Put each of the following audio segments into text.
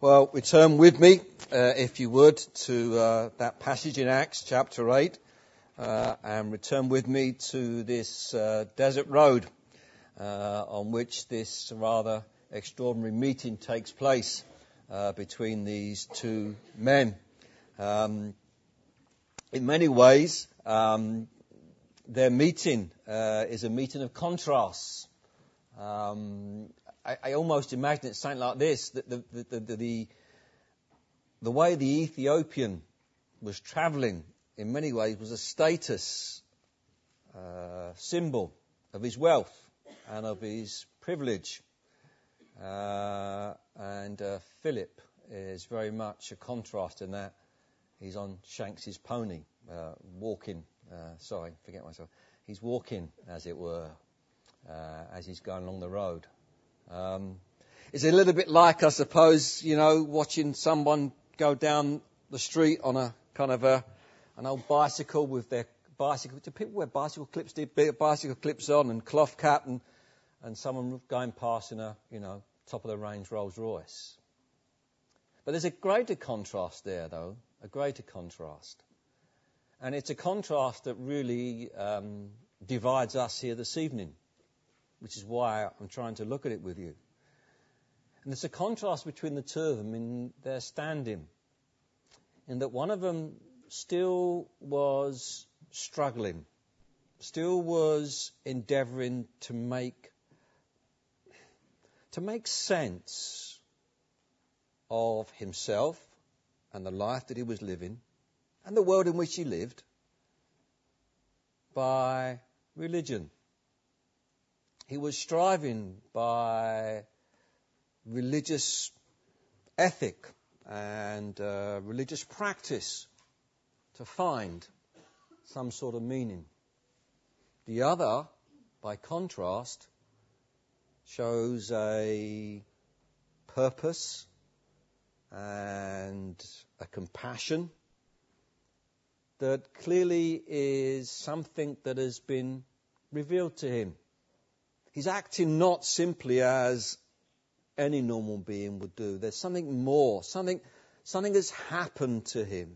Well, return with me, if you would, to that passage in Acts chapter 8, and return with me to this desert road on which this rather extraordinary meeting takes place between these two men. In many ways, their meeting is a meeting of contrasts. I almost imagine it something like this, that the way the Ethiopian was travelling in many ways was a status symbol of his wealth and of his privilege. And Philip is very much a contrast in that he's on Shanks's pony, he's walking, as it were, as he's going along the road. It's a little bit like, I suppose, watching someone go down the street on a kind of an old bicycle with their bicycle. Do people wear bicycle clips on and cloth cap and someone going past in a, top of the range Rolls Royce? But there's a greater contrast there, though, a greater contrast. And it's a contrast that really divides us here this evening, which is why I'm trying to look at it with you. And there's a contrast between the two of them in their standing, in that one of them still was struggling, still was endeavouring to make sense of himself and the life that he was living and the world in which he lived by religion. He was striving by religious ethic and religious practice to find some sort of meaning. The other, by contrast, shows a purpose and a compassion that clearly is something that has been revealed to him. He's acting not simply as any normal being would do. There's something more, something has happened to him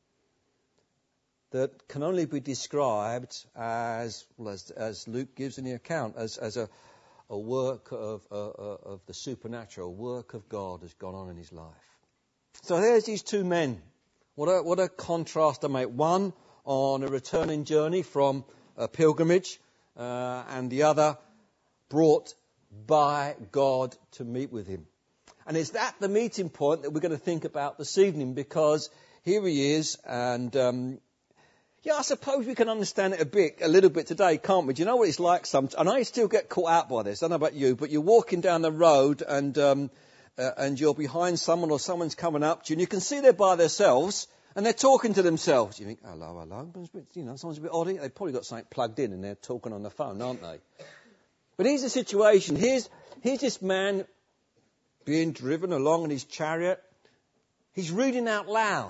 that can only be described as Luke gives in the account, as a work of the supernatural, a work of God has gone on in his life. So there's these two men. What a contrast they make. One on a returning journey from a pilgrimage, and the other brought by God to meet with him. And it's at the meeting point that we're going to think about this evening, because here he is, and I suppose we can understand it a little bit today, can't we? Do you know what it's like sometimes? And I still get caught out by this, I don't know about you, but you're walking down the road and you're behind someone or someone's coming up to you and you can see they're by themselves and they're talking to themselves. You think, hello, someone's a bit odd. They've probably got something plugged in and they're talking on the phone, aren't they? But here's the situation. Here's this man being driven along in his chariot. He's reading out loud.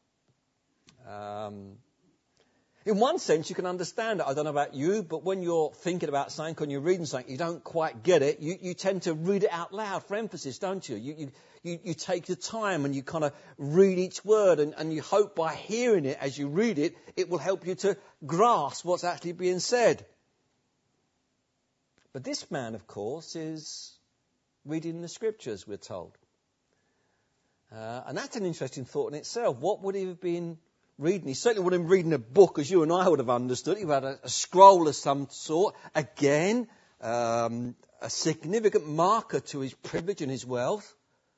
In one sense, you can understand it. I don't know about you, but when you're thinking about something and you're reading something, you don't quite get it. You tend to read it out loud for emphasis, don't you? You take the time and you kind of read each word and you hope by hearing it as you read it, it will help you to grasp what's actually being said. But this man, of course, is reading the scriptures, we're told. And that's an interesting thought in itself. What would he have been reading? He certainly wouldn't have been reading a book as you and I would have understood. He had a scroll of some sort. Again, a significant marker to his privilege and his wealth.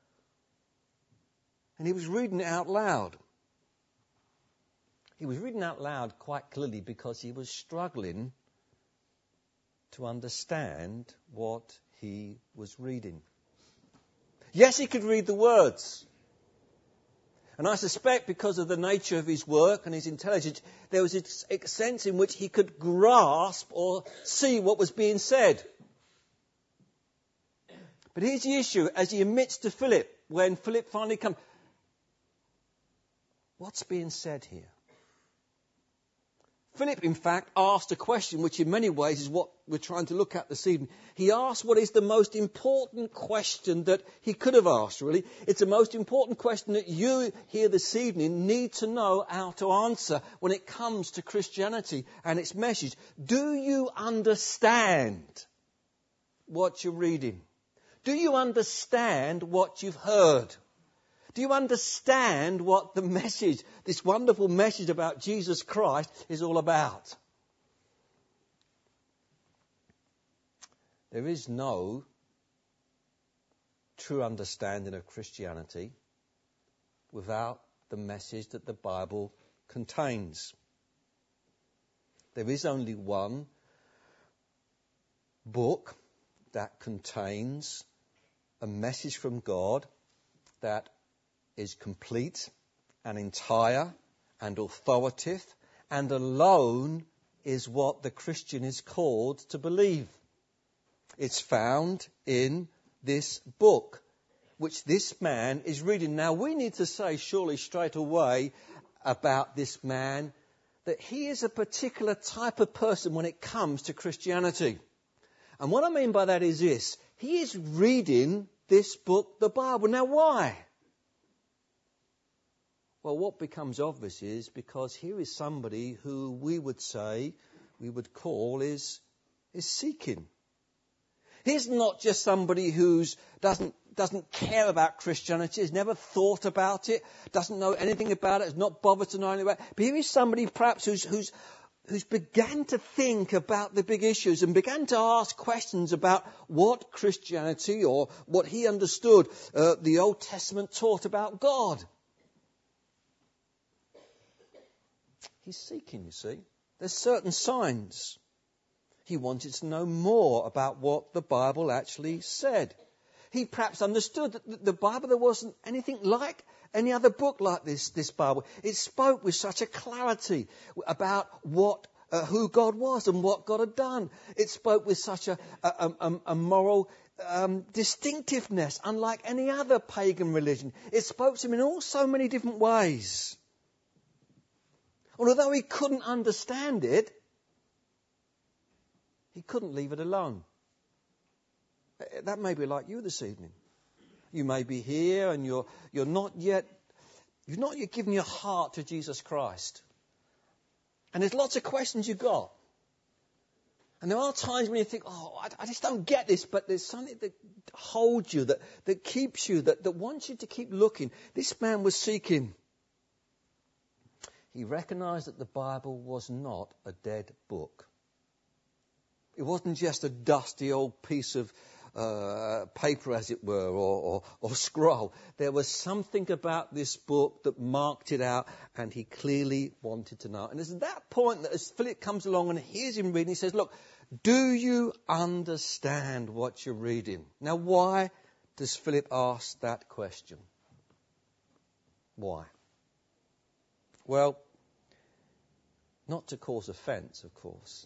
And he was reading it out loud. He was reading out loud quite clearly because he was struggling to understand what he was reading. Yes, he could read the words. And I suspect because of the nature of his work and his intelligence, there was a sense in which he could grasp or see what was being said. But here's the issue as he admits to Philip, when Philip finally comes. What's being said here? Philip, in fact, asked a question which in many ways is what we're trying to look at this evening. He asked what is the most important question that he could have asked, really. It's the most important question that you here this evening need to know how to answer when it comes to Christianity and its message. Do you understand what you're reading? Do you understand what you've heard? Do you understand what the message, this wonderful message about Jesus Christ, is all about? There is no true understanding of Christianity without the message that the Bible contains. There is only one book that contains a message from God that is complete and entire and authoritative and alone is what the Christian is called to believe. It's found in this book, which this man is reading. Now, we need to say surely straight away about this man that he is a particular type of person when it comes to Christianity. And what I mean by that is this: he is reading this book, the Bible. Now, why? Well, what becomes obvious is because here is somebody who we would call is seeking. He's not just somebody who doesn't care about Christianity, has never thought about it, doesn't know anything about it, is not bothered to know anything about it. But here is somebody perhaps who's began to think about the big issues and began to ask questions about what Christianity or what he understood the Old Testament taught about God. He's seeking, you see. There's certain signs. He wanted to know more about what the Bible actually said. He perhaps understood that the Bible, there wasn't anything like any other book like this Bible. It spoke with such a clarity about who God was and what God had done. It spoke with such a moral distinctiveness, unlike any other pagan religion. It spoke to him in so many different ways. And although he couldn't understand it, he couldn't leave it alone. That may be like you this evening. You may be here and you've not yet given your heart to Jesus Christ. And there's lots of questions you've got. And there are times when you think, I just don't get this, but there's something that holds you, that keeps you, that wants you to keep looking. This man was seeking. He recognized that the Bible was not a dead book. It wasn't just a dusty old piece of paper, as it were, or scroll. There was something about this book that marked it out, and he clearly wanted to know. And it's at that point that as Philip comes along and hears him reading, he says, look, do you understand what you're reading? Now, why does Philip ask that question? Why? Well, not to cause offence, of course.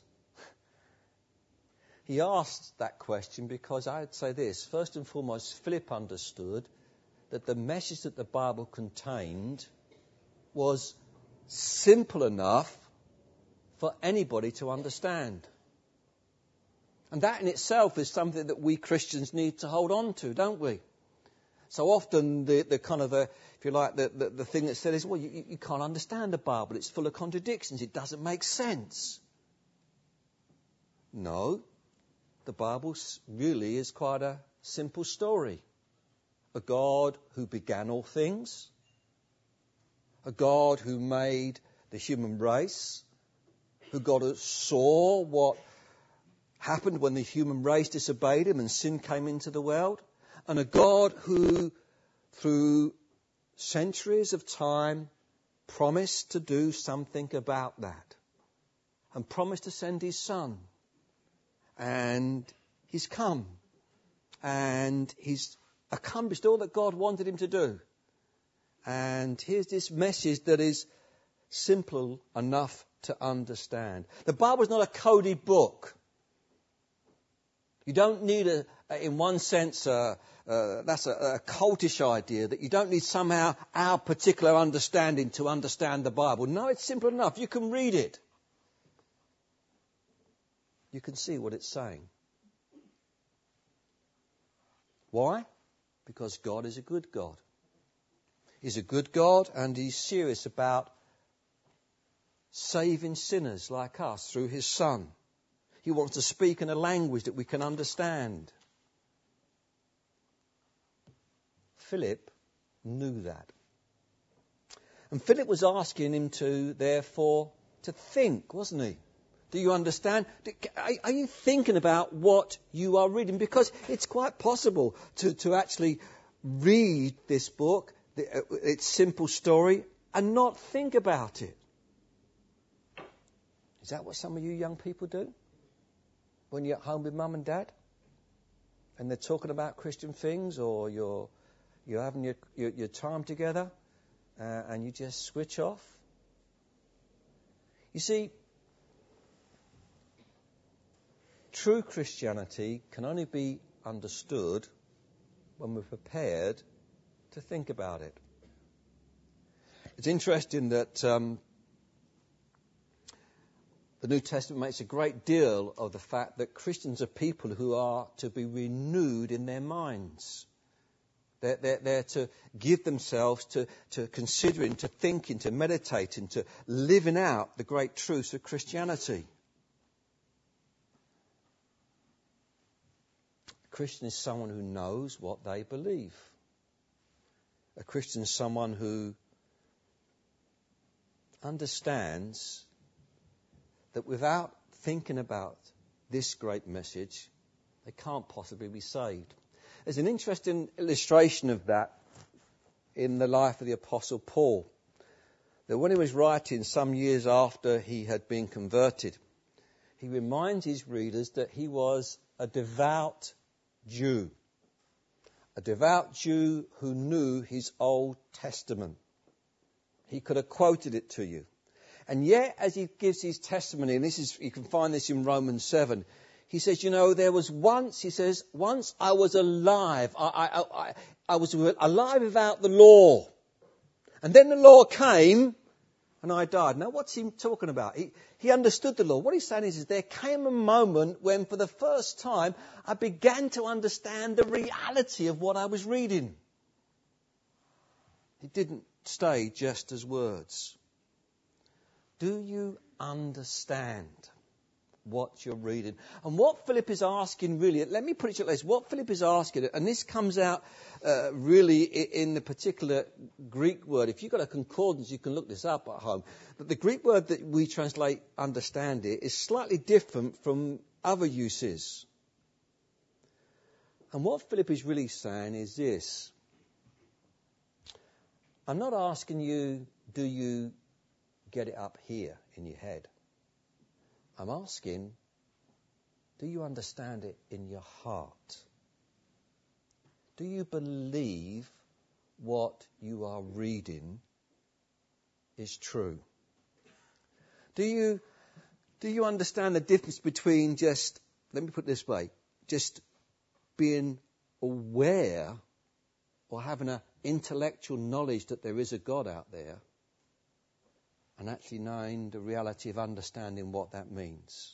He asked that question because I'd say this. First and foremost, Philip understood that the message that the Bible contained was simple enough for anybody to understand. And that in itself is something that we Christians need to hold on to, don't we? So often the kind of, if you like, the thing that's said is, well, you can't understand the Bible. It's full of contradictions. It doesn't make sense. No. The Bible really is quite a simple story. A God who began all things. A God who made the human race. Who God saw what happened when the human race disobeyed him and sin came into the world. And a God who, through centuries of time, promised to do something about that. And promised to send his Son. And he's come. And he's accomplished all that God wanted him to do. And here's this message that is simple enough to understand. The Bible is not a coded book. You don't need, in one sense, that's a cultish idea, that you don't need somehow our particular understanding to understand the Bible. No, it's simple enough. You can read it. you can see what it's saying. Why? Because God is a good God. He's a good God, and He's serious about saving sinners like us through His Son. He wants to speak in a language that we can understand. Philip knew that. And Philip was asking him to, therefore, to think, wasn't he? Do you understand? Are you thinking about what you are reading? Because it's quite possible to actually read this book, its simple story, and not think about it. Is that what some of you young people do? When you're at home with mum and dad? And they're talking about Christian things, or you're having your time together, and you just switch off? You see, true Christianity can only be understood when we're prepared to think about it. It's interesting that the New Testament makes a great deal of the fact that Christians are people who are to be renewed in their minds. They're to give themselves to considering, to thinking, to meditating, to living out the great truths of Christianity. A Christian is someone who knows what they believe. A Christian is someone who understands that without thinking about this great message, they can't possibly be saved. There's an interesting illustration of that in the life of the Apostle Paul. That when he was writing some years after he had been converted, he reminds his readers that he was a devout Jew. A devout Jew who knew his Old Testament. He could have quoted it to you. And yet, as he gives his testimony, and you can find this in Romans 7, he says, there was once, once I was alive. I was alive without the law. And then the law came and I died. Now, what's he talking about? He understood the law. What he's saying is there came a moment when for the first time I began to understand the reality of what I was reading. It didn't stay just as words. Do you understand what you're reading? And what Philip is asking really, let me put it like this, what Philip is asking, and this comes out really in the particular Greek word. If you've got a concordance, you can look this up at home. But the Greek word that we translate understand it is slightly different from other uses. And what Philip is really saying is this. I'm not asking you, do you get it up here in your head? I'm asking, do you understand it in your heart? Do you believe what you are reading is true? Do you understand the difference between just, let me put it this way, just being aware or having an intellectual knowledge that there is a God out there, and actually knowing the reality of understanding what that means?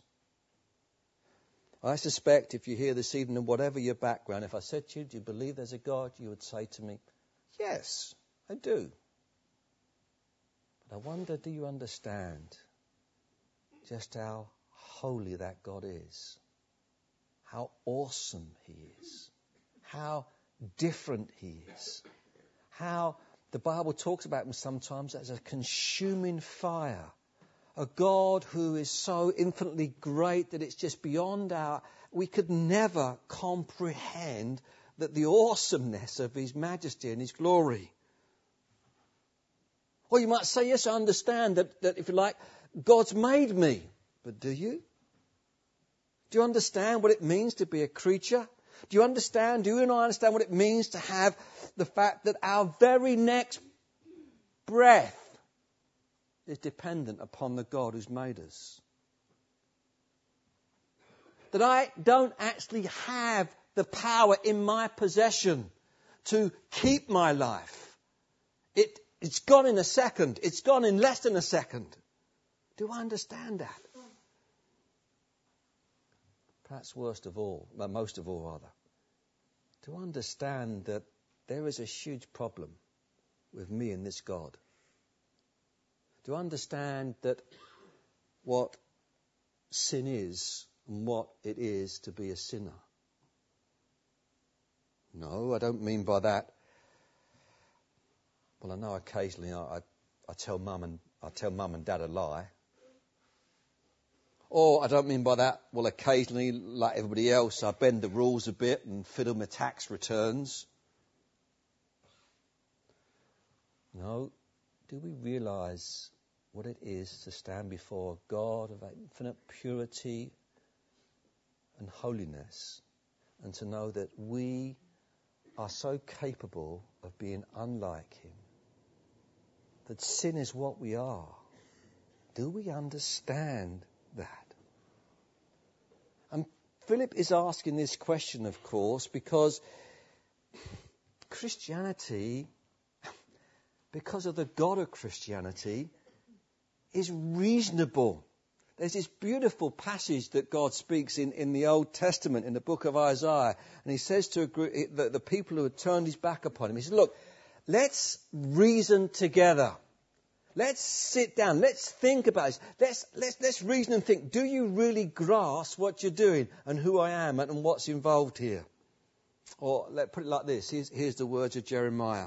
I suspect if you're here this evening, whatever your background, if I said to you, do you believe there's a God? You would say to me, yes, I do. But I wonder, do you understand just how holy that God is? How awesome He is? How different He is? How the Bible talks about Him sometimes as a consuming fire. A God who is so infinitely great that it's just beyond we could never comprehend the awesomeness of His majesty and His glory. Or you might say, yes, I understand that if you like, God's made me. But do you? Do you understand what it means to be a creature? Do you and I understand what it means to have the fact that our very next breath is dependent upon the God who's made us? That I don't actually have the power in my possession to keep my life. It's gone in a second. It's gone in less than a second. Do I understand that? perhaps worst of all, most of all rather, to understand that there is a huge problem with me and this God. To understand that what sin is and what it is to be a sinner. No, I don't mean by that. Well, I know occasionally I tell mum and dad a lie. Or I don't mean by that, well, occasionally, like everybody else, I bend the rules a bit and fiddle my tax returns. No, do we realise what it is to stand before a God of infinite purity and holiness, and to know that we are so capable of being unlike him, that sin is what we are? Do we understand that? And Philip is asking this question, of course, because Christianity, because of the God of Christianity, is reasonable. There's this beautiful passage that God speaks in the Old Testament, in the book of Isaiah, and he says to the people who had turned his back upon him, he says, look, let's reason together. Let's sit down. Let's think about this. Let's reason and think. Do you really grasp what you're doing and who I am and what's involved here? Or let's put it like this. Here's the words of Jeremiah.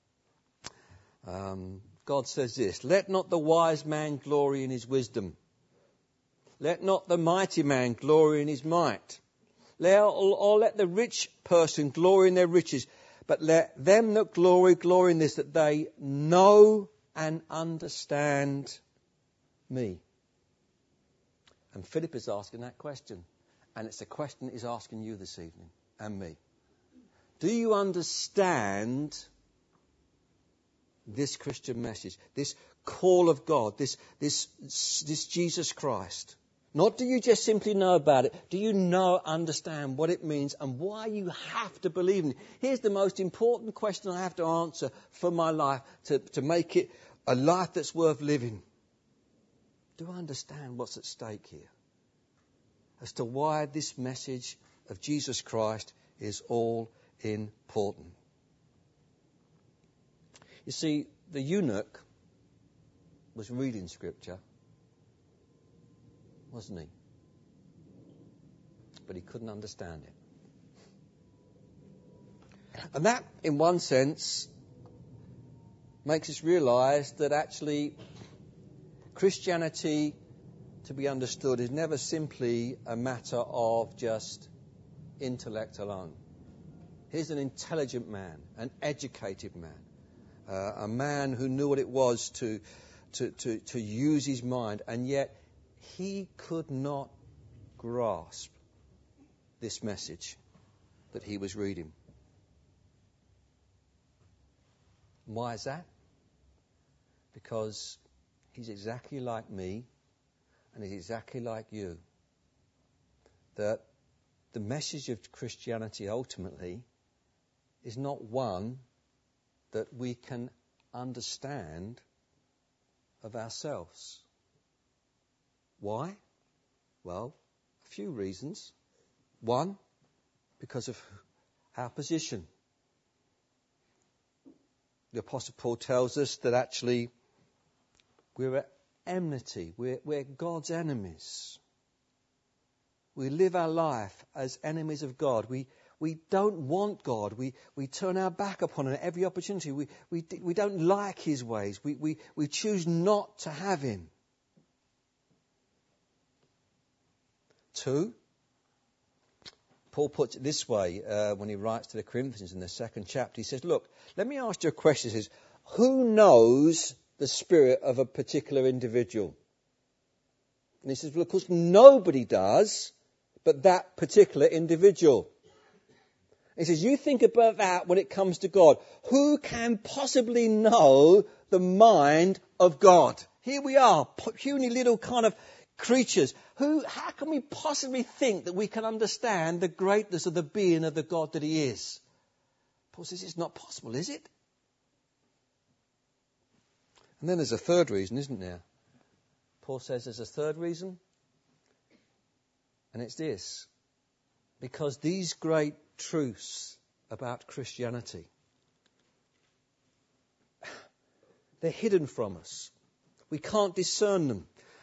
God says this: let not the wise man glory in his wisdom. Let not the mighty man glory in his might. Or let the rich person glory in their riches. But let them that glory in this, that they know and understand me. And Philip is asking that question. And it's a question he's asking you this evening, and me. Do you understand this Christian message, this call of God, this Jesus Christ? Not do you just simply know about it. Do you understand what it means and why you have to believe in it? Here's the most important question I have to answer for my life to make it a life that's worth living. Do I understand what's at stake here? As to why this message of Jesus Christ is all important. You see, the eunuch was reading Scripture, wasn't he? But he couldn't understand it. And that, in one sense, makes us realise that actually Christianity, to be understood, is never simply a matter of just intellect alone. Here's an intelligent man, an educated man, a man who knew what it was to use his mind, and yet he could not grasp this message that he was reading. Why is that? Because he's exactly like me, and he's exactly like you. That the message of Christianity ultimately is not one that we can understand of ourselves. Why? Well, a few reasons. One, because of our position. The Apostle Paul tells us that actually we're at enmity. We're God's enemies. We live our life as enemies of God. We don't want God. We turn our back upon him at every opportunity. We don't like his ways. We choose not to have him. 2, Paul puts it this way when he writes to the Corinthians in the 2nd chapter. He says, look, let me ask you a question. He says, who knows the spirit of a particular individual? And he says, well, of course, nobody does but that particular individual. He says, you think about that when it comes to God. Who can possibly know the mind of God? Here we are, puny little kind of creatures. How can we possibly think that we can understand the greatness of the being of the God that he is? Paul says it's not possible, is it? And then there's a third reason, isn't there? Paul says there's a third reason. And it's this. Because these great truths about Christianity, they're hidden from us. We can't discern them.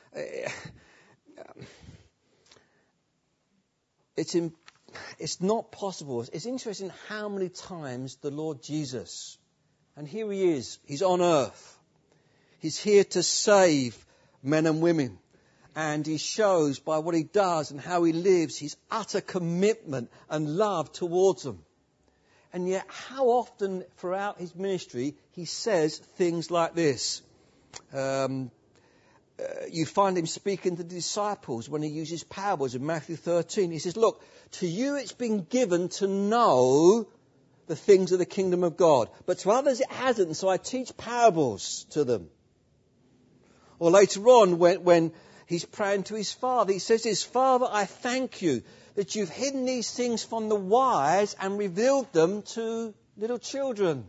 It's not possible. It's interesting how many times the Lord Jesus, and here he is, he's on earth. He's here to save men and women. And he shows by what he does and how he lives his utter commitment and love towards them. And yet how often throughout his ministry he says things like this. You find him speaking to the disciples when he uses parables in Matthew 13. He says, look, to you it's been given to know the things of the kingdom of God. But to others it hasn't, so I teach parables to them. Or later on when he's praying to his Father, he says this, Father, I thank you that you've hidden these things from the wise and revealed them to little children.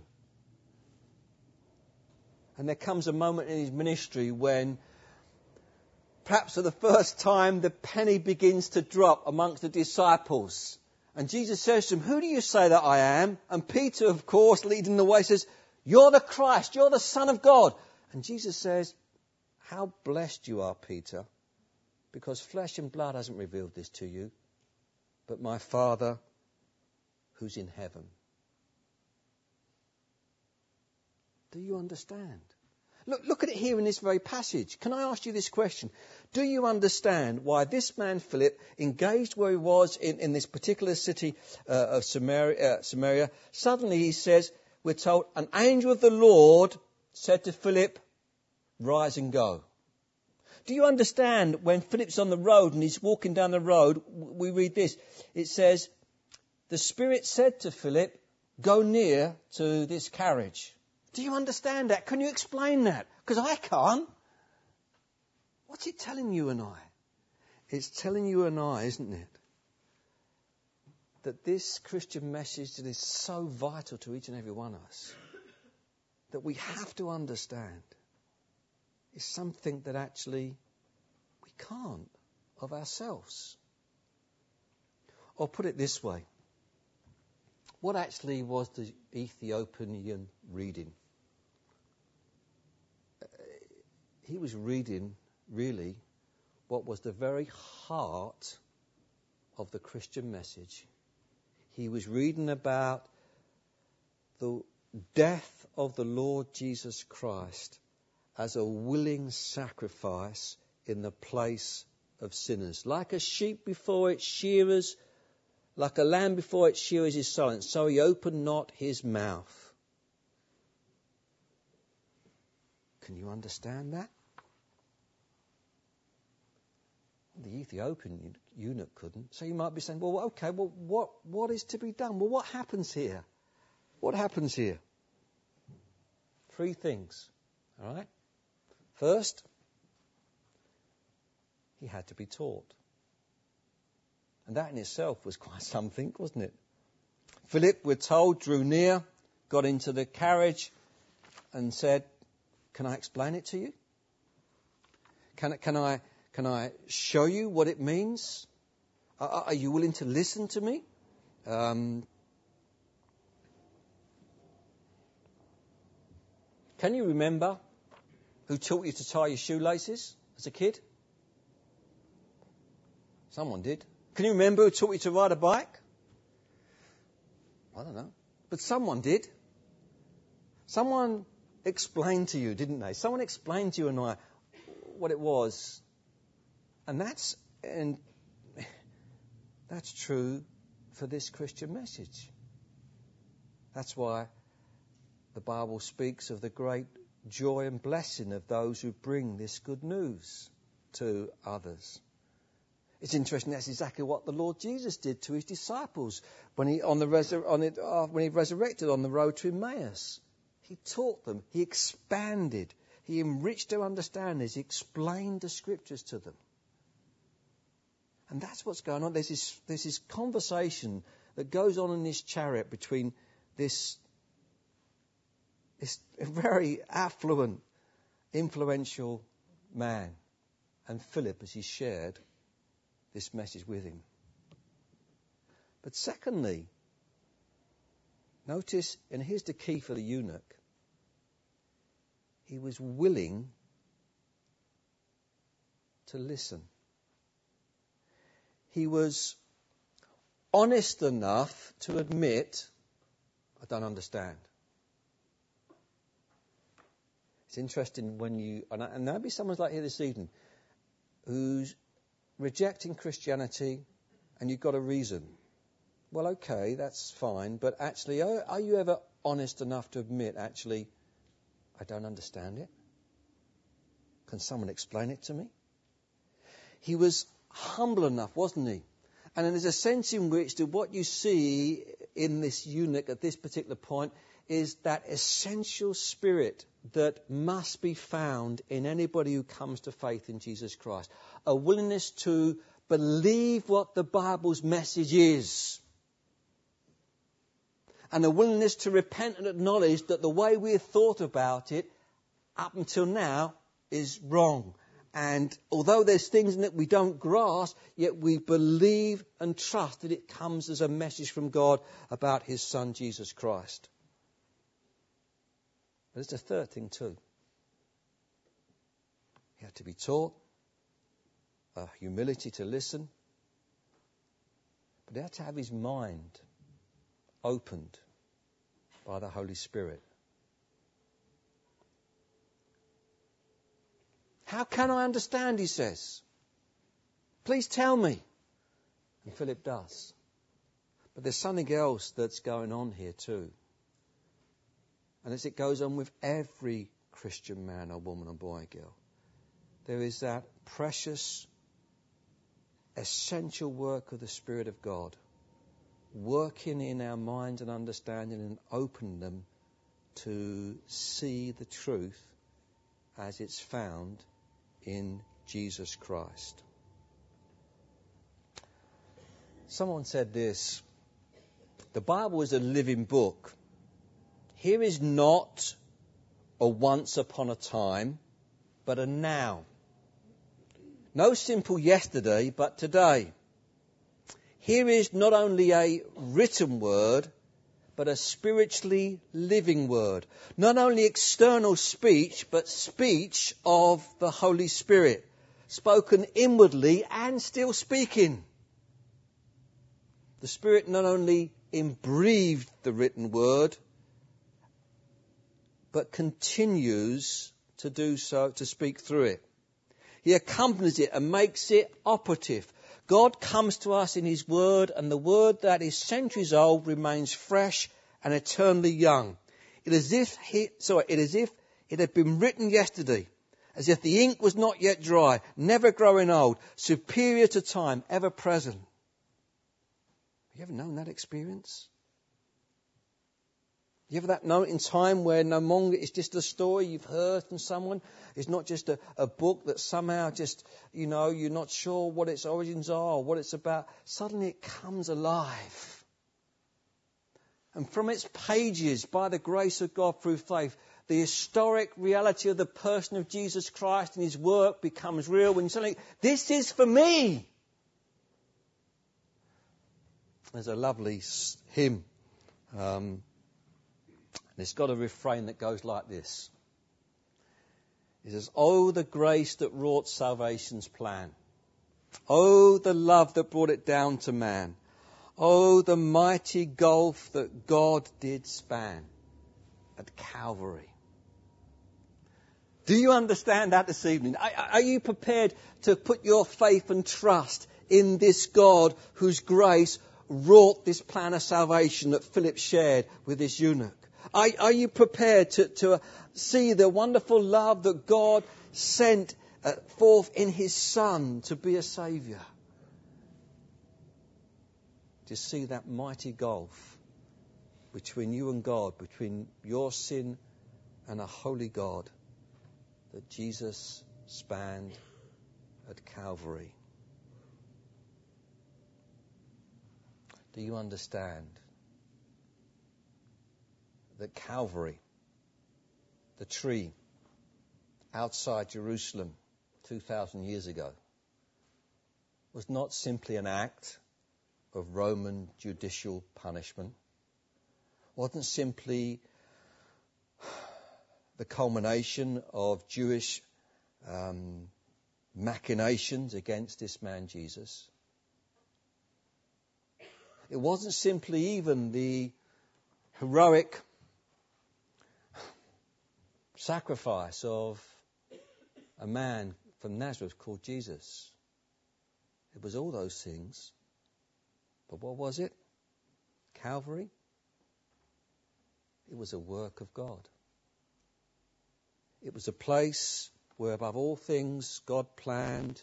And there comes a moment in his ministry when perhaps for the first time the penny begins to drop amongst the disciples. And Jesus says to him, who do you say that I am? And Peter, of course, leading the way, says, you're the Christ, you're the Son of God. And Jesus says, how blessed you are, Peter, because flesh and blood hasn't revealed this to you, but my Father who's in heaven. Do you understand? Look at it here in this very passage. Can I ask you this question? Do you understand why this man Philip, engaged where he was in this particular city of Samaria, suddenly he says, we're told, an angel of the Lord said to Philip, rise and go. Do you understand when Philip's on the road and he's walking down the road, we read this. It says, the Spirit said to Philip, go near to this carriage. Do you understand that? Can you explain that? Because I can't. What's it telling you and I? It's telling you and I, isn't it, that this Christian message that is so vital to each and every one of us, that we have to understand, is something that actually we can't of ourselves. Or put it this way, what actually was the Ethiopian reading? He was reading, really, what was the very heart of the Christian message. He was reading about the death of the Lord Jesus Christ as a willing sacrifice in the place of sinners. Like a sheep before its shearers, like a lamb before its shearers is silent, so he opened not his mouth. Can you understand that? The Ethiopian eunuch couldn't. So you might be saying, well, okay, well, what is to be done? Well, what happens here? What happens here? 3 things. All right? First, he had to be taught. And that in itself was quite something, wasn't it? Philip, we're told, drew near, got into the carriage and said, can I explain it to you? Can I show you what it means? Are you willing to listen to me? Can you remember who taught you to tie your shoelaces as a kid? Someone did. Can you remember who taught you to ride a bike? I don't know. But someone did. Someone explained to you, didn't they? Someone explained to you and I what it was. And that's true for this Christian message. That's why the Bible speaks of the great joy and blessing of those who bring this good news to others. It's interesting, that's exactly what the Lord Jesus did to his disciples when he resurrected on the road to Emmaus. He taught them, he expanded, he enriched their understandings, he explained the scriptures to them. And that's what's going on. There's this conversation that goes on in this chariot between this very affluent, influential man and Philip as he shared this message with him. But secondly, notice, and here's the key for the eunuch, he was willing to listen. He was honest enough to admit, I don't understand. It's interesting when you, and maybe someone's like here this evening, who's rejecting Christianity, and you've got a reason. Well, okay, that's fine, but actually, are you ever honest enough to admit, actually, I don't understand it? Can someone explain it to me? He was humble enough, wasn't he? And there's a sense in which that what you see in this eunuch at this particular point is that essential spirit that must be found in anybody who comes to faith in Jesus Christ. A willingness to believe what the Bible's message is. And a willingness to repent and acknowledge that the way we have thought about it up until now is wrong. And although there's things in it we don't grasp, yet we believe and trust that it comes as a message from God about his Son, Jesus Christ. But there's a third thing too. He had to be taught, humility to listen, but he had to have his mind opened by the Holy Spirit. How can I understand, he says. Please tell me. And Philip does. But there's something else that's going on here too. And as it goes on with every Christian man or woman or boy or girl, there is that precious, essential work of the Spirit of God working in our minds and understanding and opening them to see the truth as it's found in Jesus Christ. Someone said this, the Bible is a living book. Here is not a once upon a time, but a now. No simple yesterday, but today. Here is not only a written word, but a spiritually living word. Not only external speech, but speech of the Holy Spirit, spoken inwardly and still speaking. The Spirit not only imbreathed the written word, but continues to do so, to speak through it. He accompanies it and makes it operative. God comes to us in his word, and the word that is centuries old remains fresh and eternally young. It is as if it had been written yesterday, as if the ink was not yet dry, never growing old, superior to time, ever present. Have you ever known that experience? You ever that moment in time where no longer it's just a story you've heard from someone? It's not just a book that somehow just, you're not sure what its origins are or what it's about. Suddenly it comes alive. And from its pages, by the grace of God through faith, the historic reality of the person of Jesus Christ and his work becomes real. When suddenly, this is for me. There's a lovely hymn. It's got a refrain that goes like this. It says, "Oh, the grace that wrought salvation's plan. Oh, the love that brought it down to man. Oh, the mighty gulf that God did span at Calvary." Do you understand that this evening? Are you prepared to put your faith and trust in this God whose grace wrought this plan of salvation that Philip shared with this eunuch? Are you prepared to see the wonderful love that God sent forth in his Son to be a Saviour? To see that mighty gulf between you and God, between your sin and a holy God, that Jesus spanned at Calvary. Do you understand that Calvary, the tree outside Jerusalem 2,000 years ago, was not simply an act of Roman judicial punishment. Wasn't simply the culmination of Jewish machinations against this man Jesus. It wasn't simply even the heroic sacrifice of a man from Nazareth called Jesus. It was all those things. But what was it? Calvary? It was a work of God. It was a place where, above all things, God planned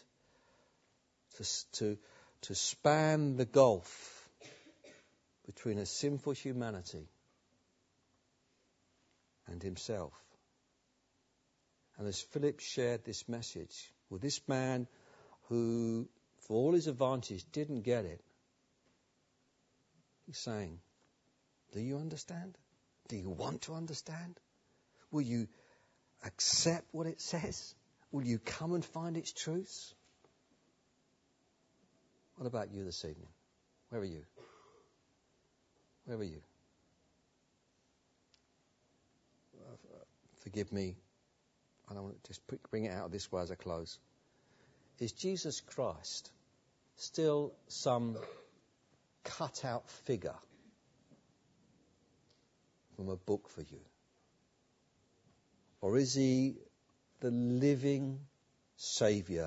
to span the gulf between a sinful humanity and himself. And as Philip shared this message, well, this man who, for all his advantage, didn't get it, he's saying, do you understand? Do you want to understand? Will you accept what it says? Will you come and find its truths? What about you this evening? Where are you? Where are you? Forgive me. I don't want to just bring it out this way as I close. Is Jesus Christ still some cut-out figure from a book for you? Or is he the living Saviour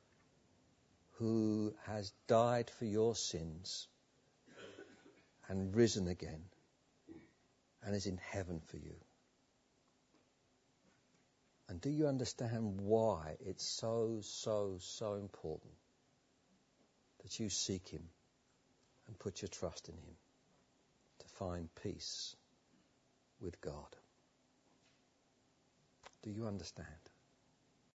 who has died for your sins and risen again and is in heaven for you? And do you understand why it's so, so, so important that you seek him and put your trust in him to find peace with God? Do you understand?